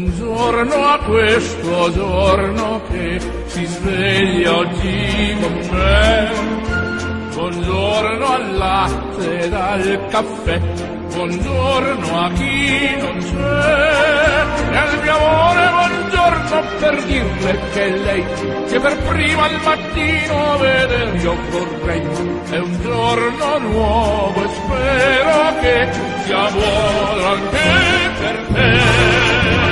buongiorno a questo giorno che si sveglia oggi con me. Buongiorno al latte ed al caffè, buongiorno a chi non c'è. E al mio amore buongiorno per dirle che lei, che per prima al mattino vedere io vorrei. È un giorno nuovo e spero che sia buono anche per te.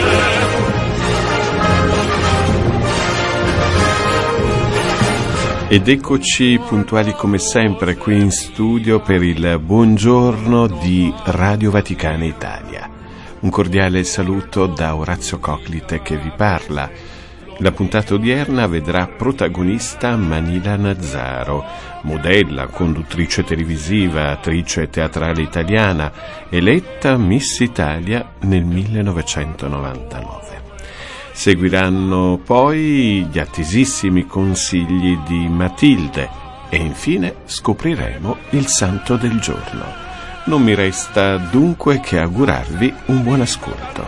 Ed eccoci puntuali come sempre qui in studio per il buongiorno di Radio Vaticana Italia. Un cordiale saluto da Orazio Coclite che vi parla. La puntata odierna vedrà protagonista Manila Nazzaro, modella, conduttrice televisiva, attrice teatrale italiana, eletta Miss Italia nel 1999. Seguiranno poi gli attesissimi consigli di Matilde e infine scopriremo il santo del giorno. Non mi resta dunque che augurarvi un buon ascolto.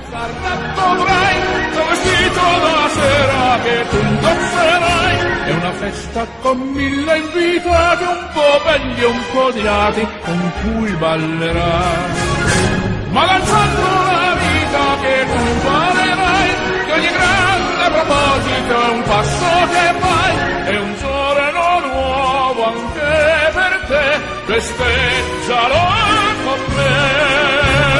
È una festa con 1000 invitati, un po' belli e un po' odiati, con cui ballerai. Ma lanciando la vita che tu farerai, che ogni grande proposito è un passo che fai, è un giorno nuovo anche per te, festeggialo con me.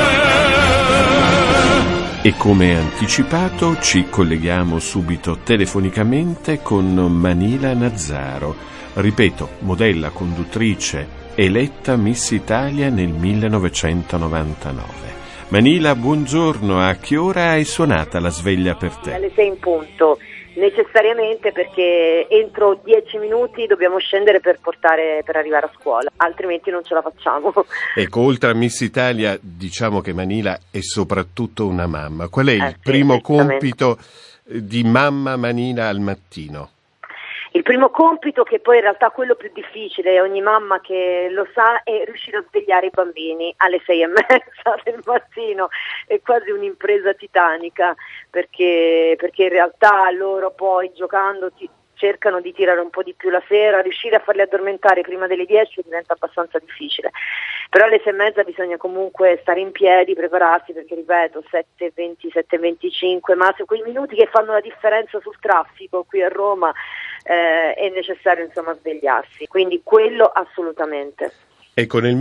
E come anticipato ci colleghiamo subito telefonicamente con Manila Nazzaro, ripeto, modella, conduttrice, eletta Miss Italia nel 1999. Manila, buongiorno, a che ora è suonata la sveglia per te? Alle 6 in punto, necessariamente perché entro 10 minuti dobbiamo scendere per arrivare a scuola, altrimenti non ce la facciamo. Ecco, oltre a Miss Italia, diciamo che Manila è soprattutto una mamma. Qual è il primo compito di mamma Manila al mattino? Il primo compito, che poi in realtà è quello più difficile, ogni mamma che lo sa, è riuscire a svegliare i bambini alle 6:30 del mattino. È quasi un'impresa titanica, perché in realtà loro poi giocando cercano di tirare un po' di più la sera, riuscire a farli addormentare prima delle 10 diventa abbastanza difficile. Però alle 6:30 bisogna comunque stare in piedi, prepararsi, perché ripeto, 7:20, 7:25, ma su quei minuti che fanno la differenza sul traffico qui a Roma, è necessario insomma svegliarsi, quindi quello assolutamente. Ecco, nel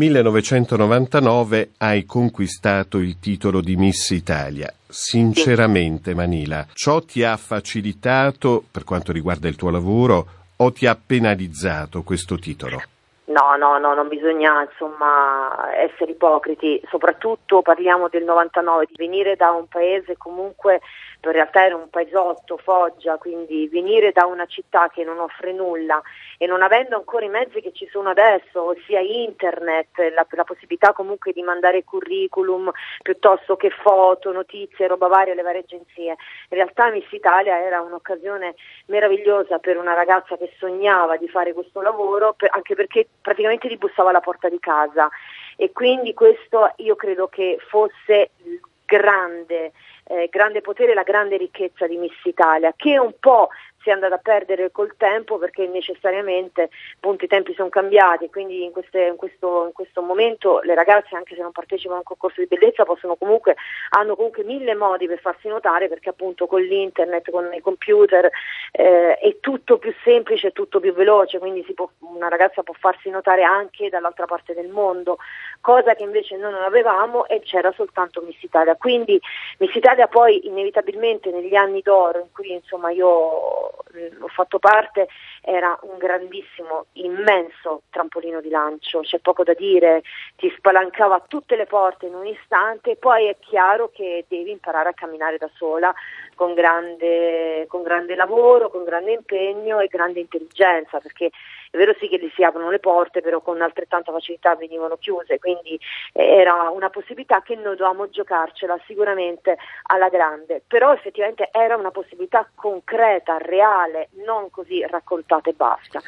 1999 hai conquistato il titolo di Miss Italia. Sinceramente, Manila, ciò ti ha facilitato per quanto riguarda il tuo lavoro o ti ha penalizzato questo titolo? No, non bisogna insomma essere ipocriti, soprattutto parliamo del 99, di venire da un paese comunque, in realtà era un paesotto, Foggia, quindi venire da una città che non offre nulla e non avendo ancora i mezzi che ci sono adesso, ossia internet, la possibilità comunque di mandare curriculum piuttosto che foto, notizie, roba varia alle varie agenzie. In realtà Miss Italia era un'occasione meravigliosa per una ragazza che sognava di fare questo lavoro, anche perché praticamente ti bussava alla porta di casa, e quindi questo io credo che fosse il grande potere, la grande ricchezza di Miss Italia, che un po' si è andata a perdere col tempo, perché necessariamente appunto i tempi sono cambiati, quindi in questo momento le ragazze, anche se non partecipano a un concorso di bellezza, hanno comunque 1000 modi per farsi notare, perché appunto con l'internet, con i computer è tutto più semplice, è tutto più veloce, quindi una ragazza può farsi notare anche dall'altra parte del mondo, cosa che invece noi non avevamo e c'era soltanto Miss Italia. Quindi Miss Italia poi inevitabilmente negli anni d'oro in cui insomma io ho fatto parte, era un grandissimo, immenso trampolino di lancio, c'è poco da dire, ti spalancava tutte le porte in un istante. Poi è chiaro che devi imparare a camminare da sola con grande lavoro, con grande impegno e grande intelligenza, perché è vero sì che gli si aprono le porte, però con altrettanta facilità venivano chiuse, quindi era una possibilità che noi dovevamo giocarcela sicuramente alla grande, però effettivamente era una possibilità concreta, reale, non così raccontata e basta,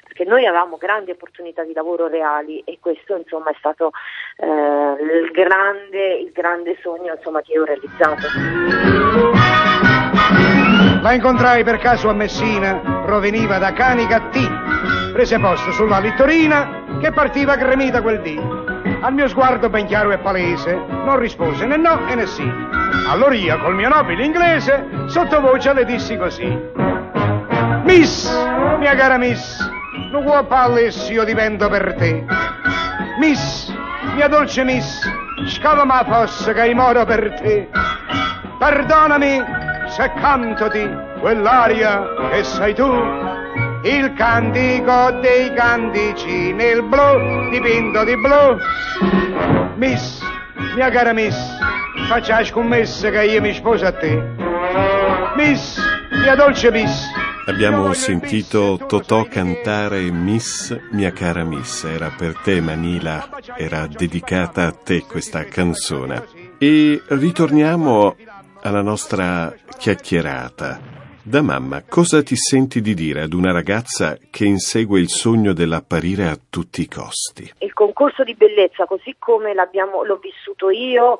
perché noi avevamo grandi opportunità di lavoro reali, e questo insomma è stato il grande sogno insomma che io ho realizzato. La incontrai per caso a Messina, proveniva da Canicattì, prese posto sulla littorina che partiva gremita quel dì. Al mio sguardo ben chiaro e palese non rispose né no e né sì. Allora io col mio nobile inglese sottovoce le dissi così: Miss, mia cara Miss, non vuoi parlare se io divento per te. Miss, mia dolce Miss, scavami la fossa che moro per te. Perdonami se cantoti quell'aria che sei tu, il cantico dei cantici nel blu dipinto di blu. Miss, mia cara Miss, faccia la scommessa che io mi sposo a te. Miss, mia dolce Miss. Abbiamo sentito Totò cantare Miss, mia cara Miss. Era per te, Manila, era dedicata a te questa canzone. E ritorniamo alla nostra chiacchierata. Da mamma, cosa ti senti di dire ad una ragazza che insegue il sogno dell'apparire a tutti i costi? Il concorso di bellezza, così come l'ho vissuto io,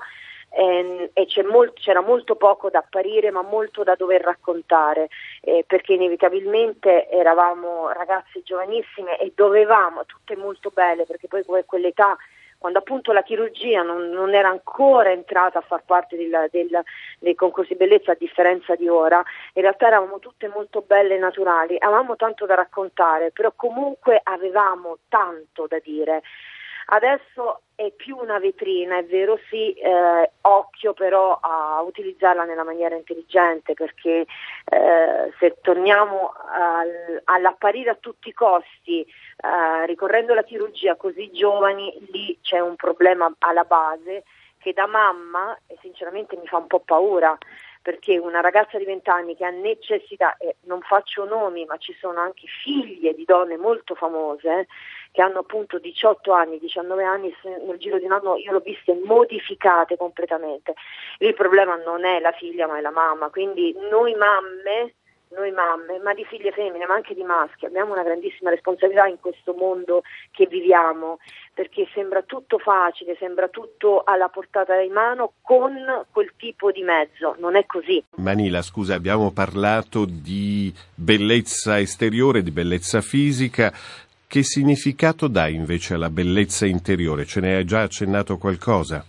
e c'era molto poco da apparire, ma molto da dover raccontare, perché inevitabilmente eravamo ragazze giovanissime e dovevamo, tutte molto belle, perché poi quell'età, quando appunto la chirurgia non era ancora entrata a far parte dei concorsi di bellezza, a differenza di ora, in realtà eravamo tutte molto belle e naturali, avevamo tanto da raccontare, però comunque avevamo tanto da dire. Adesso è più una vetrina, è vero, sì, occhio però a utilizzarla nella maniera intelligente, perché se torniamo all'apparire a tutti i costi, ricorrendo alla chirurgia così giovani, lì c'è un problema alla base che da mamma sinceramente mi fa un po' paura, perché una ragazza di 20 anni che ha necessità, non faccio nomi, ma ci sono anche figlie di donne molto famose che hanno appunto 18 anni, 19 anni, nel giro di un anno io l'ho viste modificate completamente. Il problema non è la figlia ma è la mamma, quindi noi mamme, ma di figlie femmine, ma anche di maschi, abbiamo una grandissima responsabilità in questo mondo che viviamo, perché sembra tutto facile, sembra tutto alla portata di mano con quel tipo di mezzo, non è così. Manila, scusa, abbiamo parlato di bellezza esteriore, di bellezza fisica. Che significato dà invece alla bellezza interiore? Ce ne hai già accennato qualcosa?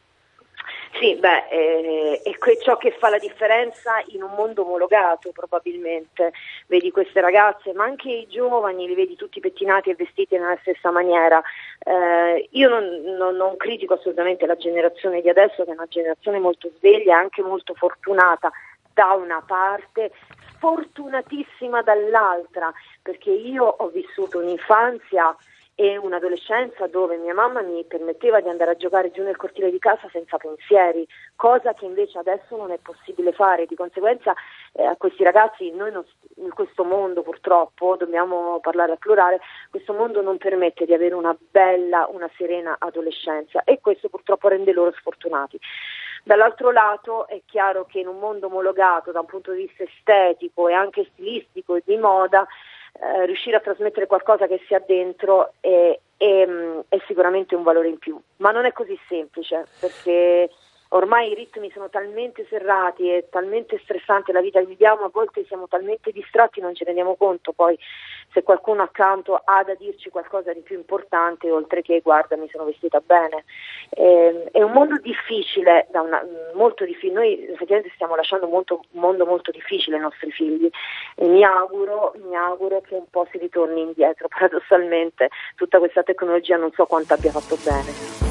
Sì, è ciò che fa la differenza in un mondo omologato probabilmente. Vedi queste ragazze, ma anche i giovani, li vedi tutti pettinati e vestiti nella stessa maniera. Io non critico assolutamente la generazione di adesso, che è una generazione molto sveglia e anche molto fortunata da una parte, sfortunatissima dall'altra, perché io ho vissuto un'infanzia e un'adolescenza dove mia mamma mi permetteva di andare a giocare giù nel cortile di casa senza pensieri, cosa che invece adesso non è possibile fare. Di conseguenza a questi ragazzi noi in questo mondo, purtroppo, dobbiamo parlare al plurale, questo mondo non permette di avere una bella, una serena adolescenza, e questo purtroppo rende loro sfortunati. Dall'altro lato è chiaro che in un mondo omologato da un punto di vista estetico e anche stilistico e di moda, riuscire a trasmettere qualcosa che sia dentro è sicuramente un valore in più, ma non è così semplice, perché ormai i ritmi sono talmente serrati e talmente stressanti la vita che viviamo, a volte siamo talmente distratti non ci rendiamo conto poi se qualcuno accanto ha da dirci qualcosa di più importante, oltre che guarda mi sono vestita bene. È un mondo difficile, molto difficile. Noi effettivamente stiamo lasciando un mondo molto difficile ai nostri figli, e mi auguro che un po' si ritorni indietro. Paradossalmente tutta questa tecnologia non so quanto abbia fatto bene.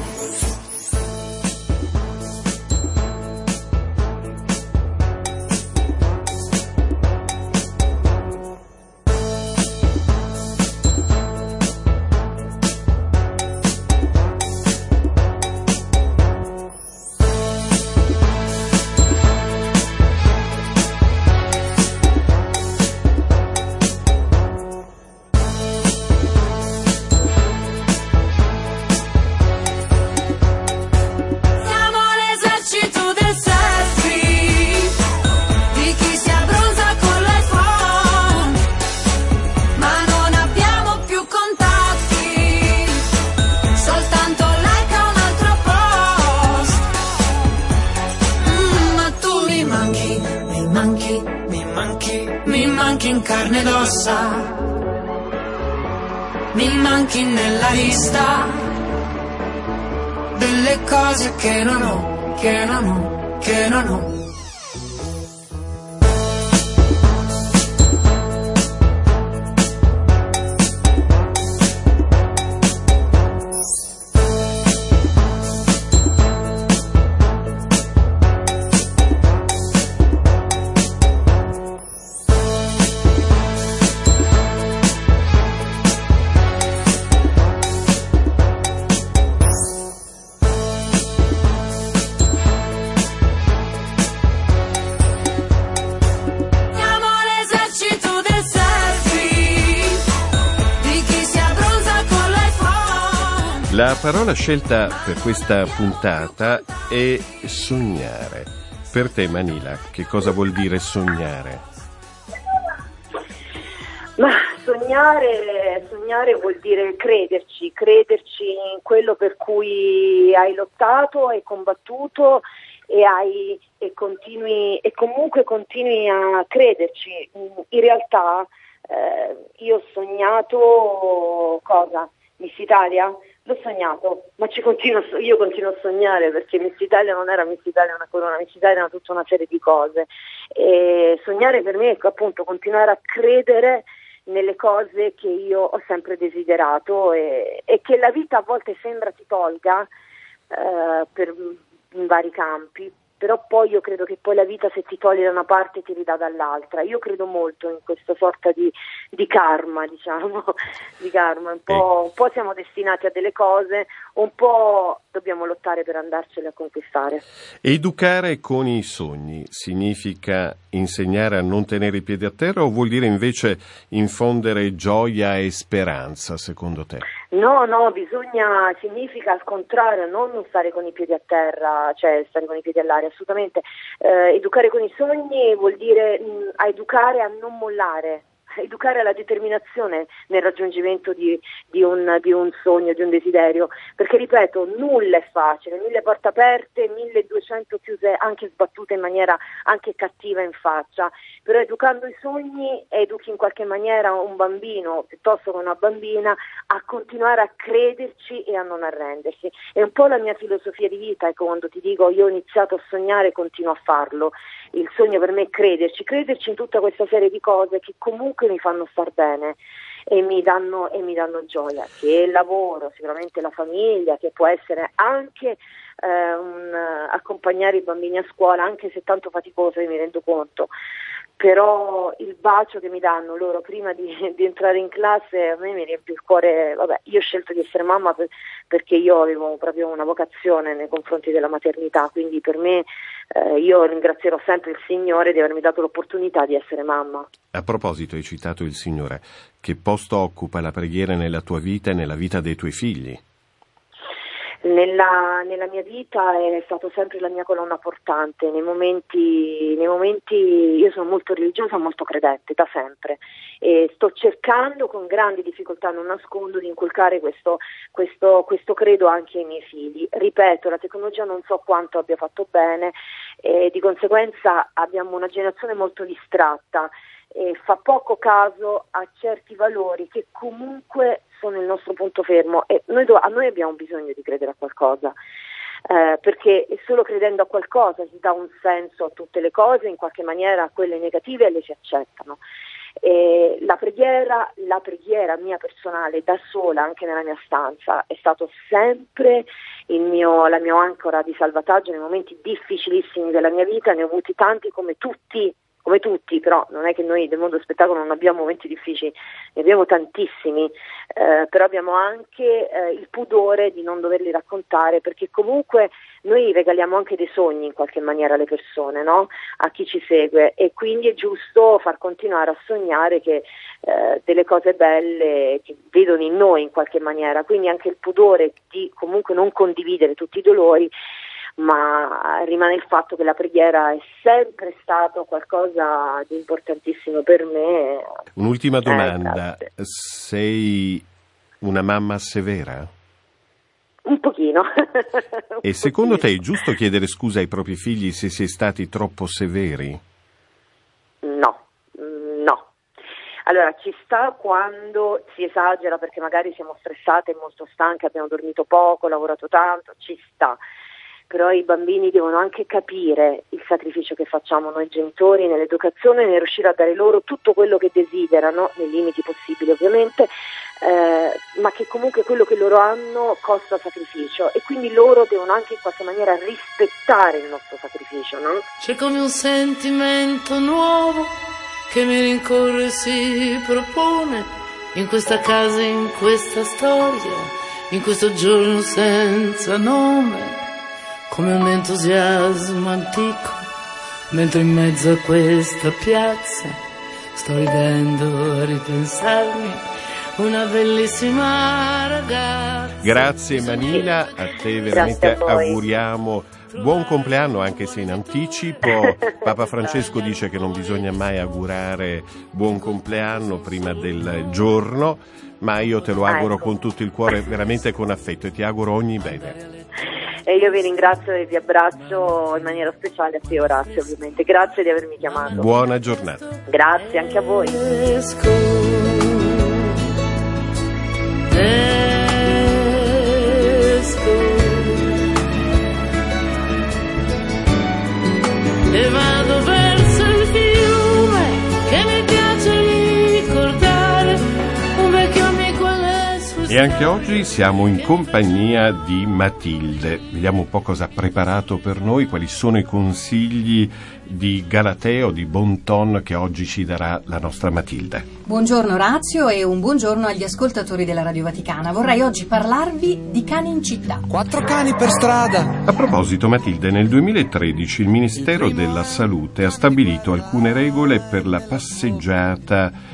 passa, mi manchi nella lista delle cose che non ho, che non ho, che non ho. La parola scelta per questa puntata è sognare. Per te, Manila, che cosa vuol dire sognare? Ma sognare vuol dire crederci in quello per cui hai lottato, hai combattuto e comunque continui a crederci. In realtà io ho sognato cosa? Miss Italia? L'ho sognato, ma io continuo a sognare, perché Miss Italia non era Miss Italia una corona, Miss Italia era tutta una serie di cose, e sognare per me è appunto continuare a credere nelle cose che io ho sempre desiderato e che la vita a volte sembra ti tolga in vari campi, però poi io credo che poi la vita, se ti toglie da una parte, ti ridà dall'altra. Io credo molto in questa sorta di karma, diciamo, di karma. Un po' siamo destinati a delle cose, un po' dobbiamo lottare per andarcele a conquistare. Educare con i sogni significa insegnare a non tenere i piedi a terra, o vuol dire invece infondere gioia e speranza, secondo te? No, significa al contrario, non stare con i piedi a terra, cioè stare con i piedi all'aria, assolutamente. Educare con i sogni vuol dire educare a non mollare, educare alla determinazione nel raggiungimento di un sogno, di un desiderio, perché ripeto, nulla è facile, 1000 porte aperte, 1200 chiuse, anche sbattute in maniera anche cattiva in faccia, però educando i sogni educhi in qualche maniera un bambino piuttosto che una bambina a continuare a crederci e a non arrendersi. È un po' la mia filosofia di vita, ecco, quando ti dico io ho iniziato a sognare e continuo a farlo. Il sogno per me è crederci in tutta questa serie di cose che comunque mi fanno star bene e mi danno gioia, che il lavoro, sicuramente la famiglia, che può essere anche accompagnare i bambini a scuola, anche se è tanto faticoso, io mi rendo conto, però il bacio che mi danno loro prima di entrare in classe a me mi riempie il cuore. Vabbè, io ho scelto di essere mamma perché io avevo proprio una vocazione nei confronti della maternità, quindi per me io ringrazierò sempre il Signore di avermi dato l'opportunità di essere mamma. A proposito, hai citato il Signore. Che posto occupa la preghiera nella tua vita e nella vita dei tuoi figli? Nella mia vita è stato sempre la mia colonna portante. Nei momenti io sono molto religiosa, molto credente da sempre, e sto cercando con grandi difficoltà, non nascondo, di inculcare questo credo anche ai miei figli. Ripeto, la tecnologia non so quanto abbia fatto bene, e di conseguenza abbiamo una generazione molto distratta e fa poco caso a certi valori che comunque sono il nostro punto fermo, e a noi abbiamo bisogno di credere a qualcosa, perché solo credendo a qualcosa si dà un senso a tutte le cose, in qualche maniera quelle negative le si accettano. La preghiera mia personale, da sola, anche nella mia stanza, è stato sempre la mia ancora di salvataggio nei momenti difficilissimi della mia vita. Ne ho avuti tanti come tutti, però non è che noi del mondo spettacolo non abbiamo momenti difficili, ne abbiamo tantissimi, però abbiamo anche il pudore di non doverli raccontare, perché comunque noi regaliamo anche dei sogni in qualche maniera alle persone, no? A chi ci segue, e quindi è giusto far continuare a sognare che delle cose belle che vedono in noi in qualche maniera, quindi anche il pudore di comunque non condividere tutti i dolori, ma rimane il fatto che la preghiera è sempre stato qualcosa di importantissimo per me. Un'ultima domanda, sei una mamma severa? Un pochino. E secondo te è giusto chiedere scusa ai propri figli se si è stati troppo severi? No. Allora, ci sta quando si esagera perché magari siamo stressate, molto stanche, abbiamo dormito poco, lavorato tanto, ci sta. Però i bambini devono anche capire il sacrificio che facciamo noi genitori nell'educazione, nel riuscire a dare loro tutto quello che desiderano, nei limiti possibili ovviamente, ma che comunque quello che loro hanno costa sacrificio e quindi loro devono anche in qualche maniera rispettare il nostro sacrificio, no? C'è come un sentimento nuovo che mi rincorre e si propone in questa casa, in questa storia, in questo giorno senza nome. Come un entusiasmo antico, mentre in mezzo a questa piazza sto ridendo a ripensarmi una bellissima ragazza. Grazie Manila, a te veramente auguriamo buon compleanno anche se in anticipo. Papa Francesco dice che non bisogna mai augurare buon compleanno prima del giorno, ma io te lo auguro con tutto il cuore, veramente con affetto, e ti auguro ogni bene. E io vi ringrazio e vi abbraccio in maniera speciale a te, Orazio, ovviamente. Grazie di avermi chiamato. Buona giornata. Grazie anche a voi. E vado verso il fiume che mi piace ricordare, un vecchio amico alle sue. E anche oggi siamo in compagnia di Matilde. Vediamo un po' cosa ha preparato per noi, quali sono i consigli di Galateo, di bon ton che oggi ci darà la nostra Matilde. Buongiorno Orazio e un buongiorno agli ascoltatori della Radio Vaticana. Vorrei oggi parlarvi di cani in città. 4 cani per strada. A proposito Matilde, nel 2013 il Ministero della Salute ha stabilito alcune regole per la passeggiata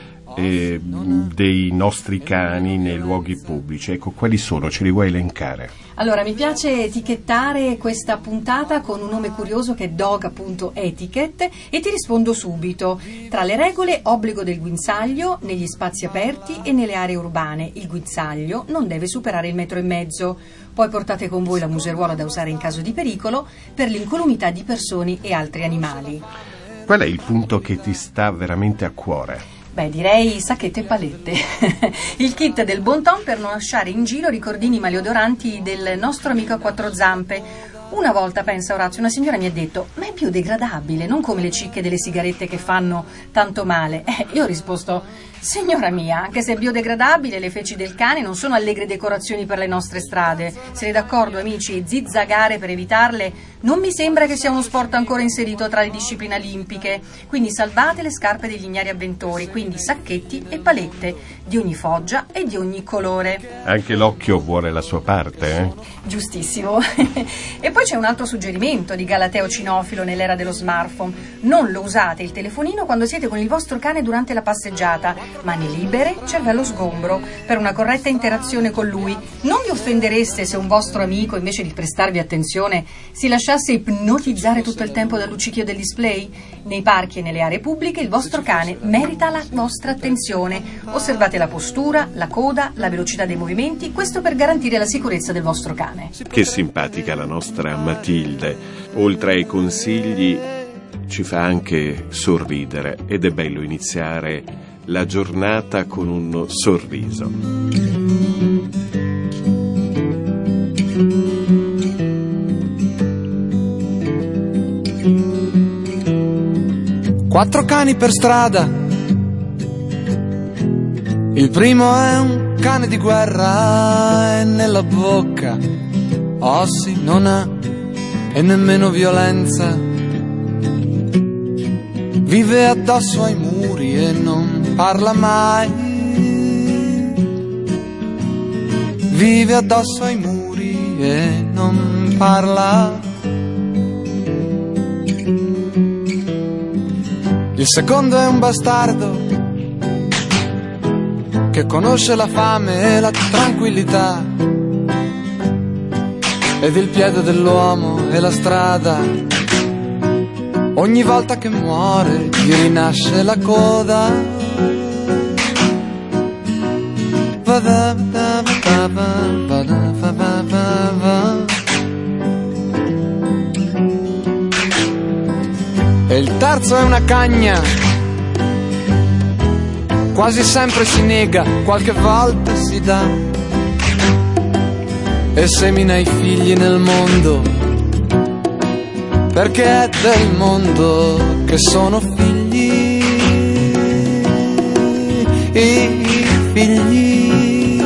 dei nostri cani nei luoghi pubblici. Ecco, quali sono? Ce li vuoi elencare? Allora, mi piace etichettare questa puntata con un nome curioso che è dog.etiquette e ti rispondo subito. Tra le regole, obbligo del guinzaglio negli spazi aperti e nelle aree urbane. Il guinzaglio non deve superare il 1,5 metri. Poi portate con voi la museruola da usare in caso di pericolo per l'incolumità di persone e altri animali. Qual è il punto che ti sta veramente a cuore? Beh, direi sacchette e palette. Il kit del bon ton per non lasciare in giro ricordini maleodoranti del nostro amico a 4 zampe. Una volta, pensa Orazio, una signora mi ha detto: ma è biodegradabile, non come le cicche delle sigarette che fanno tanto male. Io ho risposto: signora mia, anche se è biodegradabile, le feci del cane non sono allegre decorazioni per le nostre strade. Siete d'accordo, amici? Zizzagare per evitarle non mi sembra che sia uno sport ancora inserito tra le discipline olimpiche. Quindi salvate le scarpe degli ignari avventori, quindi sacchetti e palette di ogni foggia e di ogni colore. Anche l'occhio vuole la sua parte, eh? Giustissimo. E poi c'è un altro suggerimento di Galateo cinofilo nell'era dello smartphone: non lo usate il telefonino quando siete con il vostro cane durante la passeggiata, mani libere, cervello sgombro, per una corretta interazione con lui. Non vi offendereste se un vostro amico, invece di prestarvi attenzione, si lasciasse ipnotizzare tutto il tempo dal luccichio del display? Nei parchi e nelle aree pubbliche il vostro cane merita la vostra attenzione. Osservate la postura, la coda, la velocità dei movimenti, questo per garantire la sicurezza del vostro cane. Che simpatica la nostra Matilde. Oltre ai consigli ci fa anche sorridere ed è bello iniziare la giornata con un sorriso. Quattro cani per strada. Il primo è un cane di guerra e nella bocca ossi non ha e nemmeno violenza. Vive addosso ai muri e non parla mai. Vive addosso ai muri e non parla. Il secondo è un bastardo che conosce la fame e la tranquillità ed il piede dell'uomo e la strada. Ogni volta che muore gli rinasce la coda. E il terzo è una cagna quasi sempre si nega, qualche volta si dà, e semina i figli nel mondo, perché è del mondo che sono figli, i figli.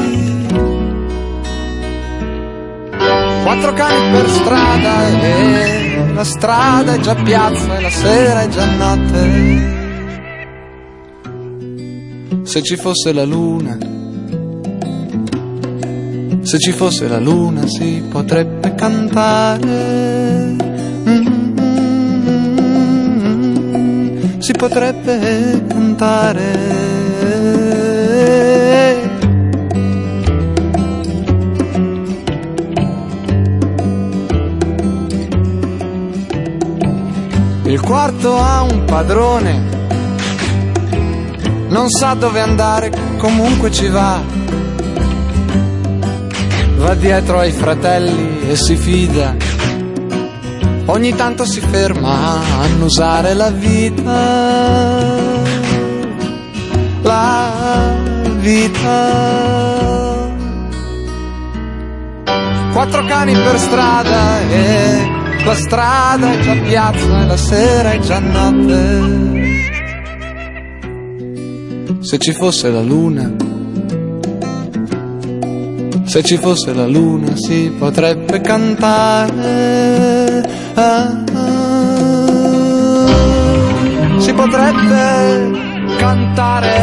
4 cani per strada e la strada è già piazza e la sera è già notte. Se ci fosse la luna, se ci fosse la luna si potrebbe cantare, si potrebbe cantare. Il quarto ha un padrone, non sa dove andare, comunque ci va. Va dietro ai fratelli e si fida. Ogni tanto si ferma a annusare la vita. La vita. 4 cani per strada e la strada è già piazza e la sera è già notte. Se ci fosse la luna, se ci fosse la luna si potrebbe cantare, si potrebbe cantare.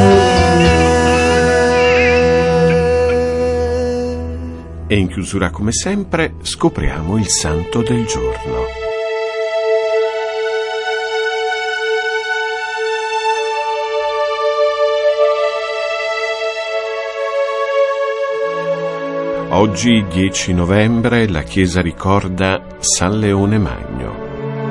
E in chiusura, come sempre, scopriamo il santo del giorno. Oggi, 10 novembre, la Chiesa ricorda San Leone Magno.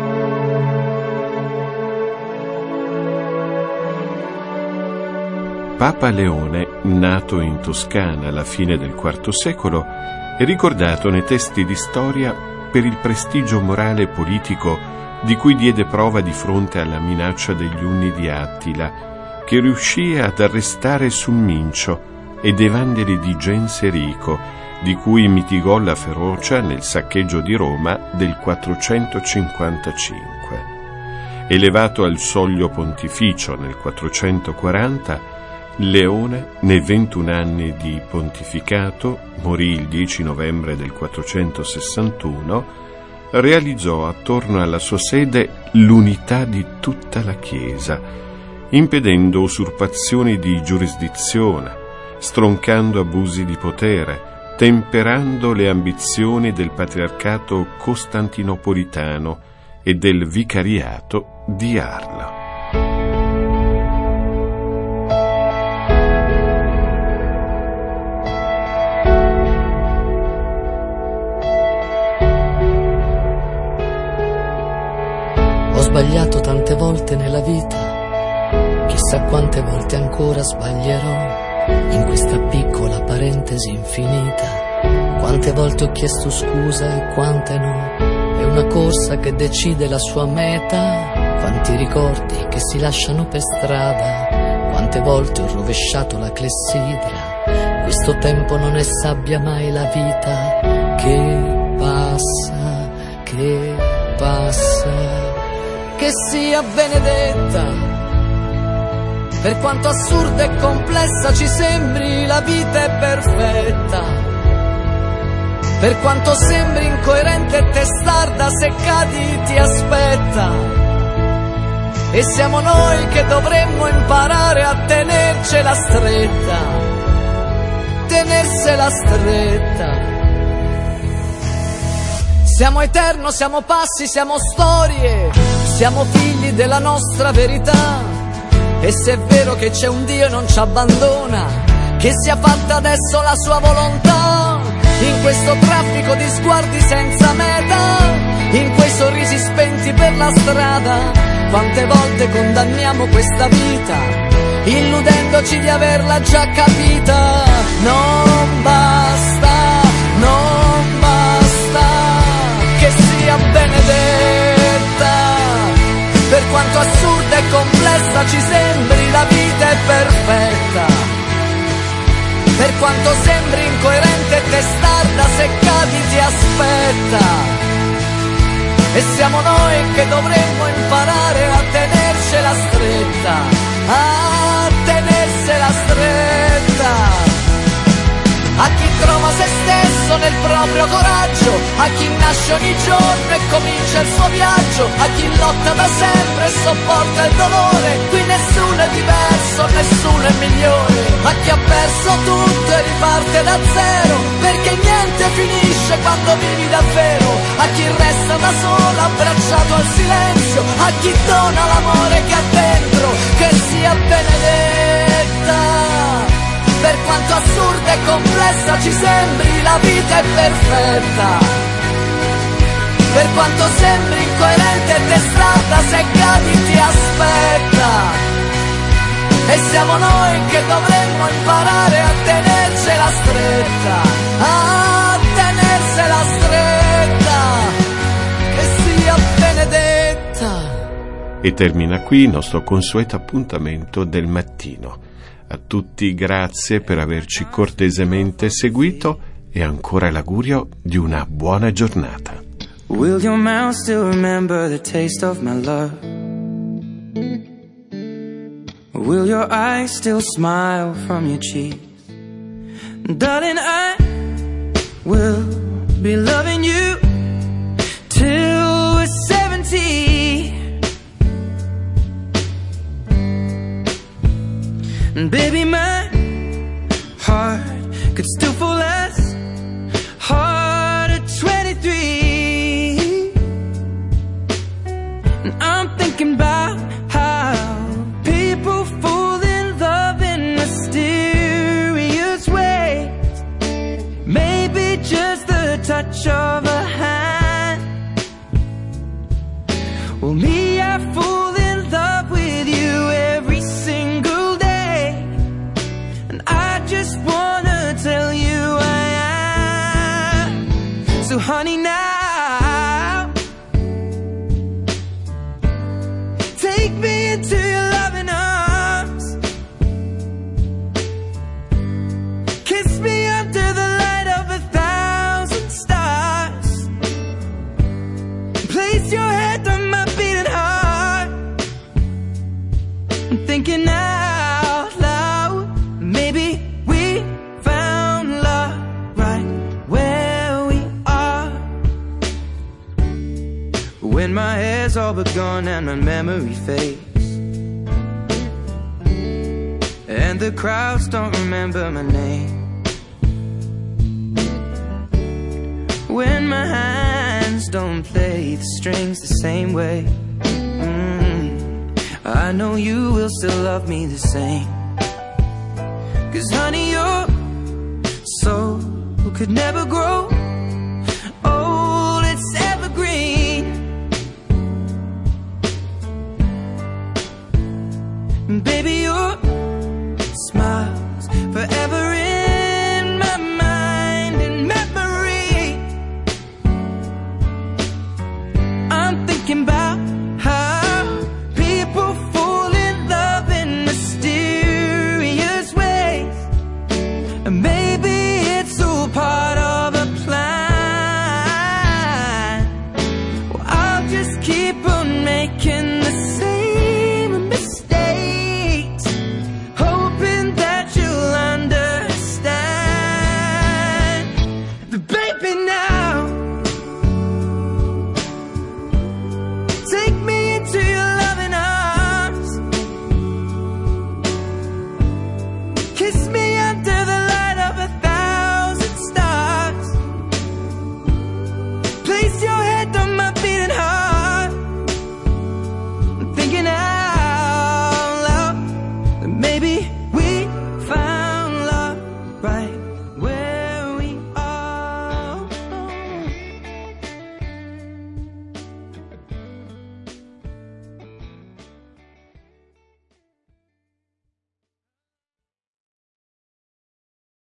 Papa Leone, nato in Toscana alla fine del IV secolo, è ricordato nei testi di storia per il prestigio morale e politico di cui diede prova di fronte alla minaccia degli Unni di Attila, che riuscì ad arrestare sul Mincio, e dei Vandeli di Genserico, di cui mitigò la ferocia nel saccheggio di Roma del 455. Elevato al soglio pontificio nel 440, Leone, nei 21 anni di pontificato, morì il 10 novembre del 461, realizzò attorno alla sua sede l'unità di tutta la Chiesa, impedendo usurpazioni di giurisdizione, stroncando abusi di potere, temperando le ambizioni del patriarcato costantinopolitano e del vicariato di Arles. Ho sbagliato tante volte nella vita, chissà quante volte ancora sbaglierò. In questa piccola parentesi infinita, quante volte ho chiesto scusa e quante no. È una corsa che decide la sua meta. Quanti ricordi che si lasciano per strada, quante volte ho rovesciato la clessidra. Questo tempo non è sabbia, mai la vita che passa, che passa. Che sia benedetta, per quanto assurda e complessa ci sembri, la vita è perfetta. Per quanto sembri incoerente e testarda, se cadi ti aspetta. E siamo noi che dovremmo imparare a tenercela stretta, tenersela stretta. Siamo eterno, siamo passi, siamo storie, siamo figli della nostra verità. E se è vero che c'è un Dio e non ci abbandona, che sia fatta adesso la sua volontà. In questo traffico di sguardi senza meta, in quei sorrisi spenti per la strada, quante volte condanniamo questa vita, illudendoci di averla già capita. Non basta, non basta che sia benedetta, per quanto assurda e complessa ci sembri, la vita è perfetta. Per quanto sembri incoerente e testarda, se cadi ti aspetta. E siamo noi che dovremmo imparare a tenercela stretta, a tenersela stretta. A chi trova se stesso nel proprio coraggio, a chi nasce ogni giorno e comincia il suo viaggio, a chi lotta da sempre e sopporta il dolore. Qui nessuno è diverso, nessuno è migliore. A chi ha perso tutto e riparte da zero, perché niente finisce quando vivi davvero. A chi resta da solo abbracciato al silenzio, a chi dona l'amore che ha dentro, che sia benedetta. Per quanto assurda e complessa ci sembri, la vita è perfetta. Per quanto sembri incoerente e testarda, se cadi ti aspetta. E siamo noi che dovremmo imparare a tenercela stretta, a tenersela stretta, che sia benedetta. E termina qui il nostro consueto appuntamento del mattino. A tutti grazie per averci cortesemente seguito e ancora l'augurio di una buona giornata. Will your mouth still remember the taste of my love? Will your eyes still smile from your cheeks? Darling, I will be loving you till we're 70. And baby, my heart could still fall as hard at 23. And I'm thinking about how people fall in love in mysterious ways. Maybe just the touch of a hand. Well, me, I fall in love with you every single day. I just wanna tell you I am. So honey, now take me into your loving arms. Kiss me under the light of 1,000 stars. Place your head on my beating heart. I'm thinking out loud, maybe we found love right where we are. When my hair's all but gone and my memory fades, and the crowds don't remember my name, when my hands don't play the strings the same way, I know you will still love me the same. 'Cause honey, your soul could never grow old, it's evergreen. Baby, your smile's forever in my mind and memory. I'm thinking about how people fall in love in mysterious ways. And maybe it's all part of a plan. Well, I'll just keep on making the same mistakes, hoping that you'll understand. But baby, now take me into your loving arms. Kiss me under the light of 1,000 stars. Place your head on my beating heart. I'm thinking out loud that maybe we found love right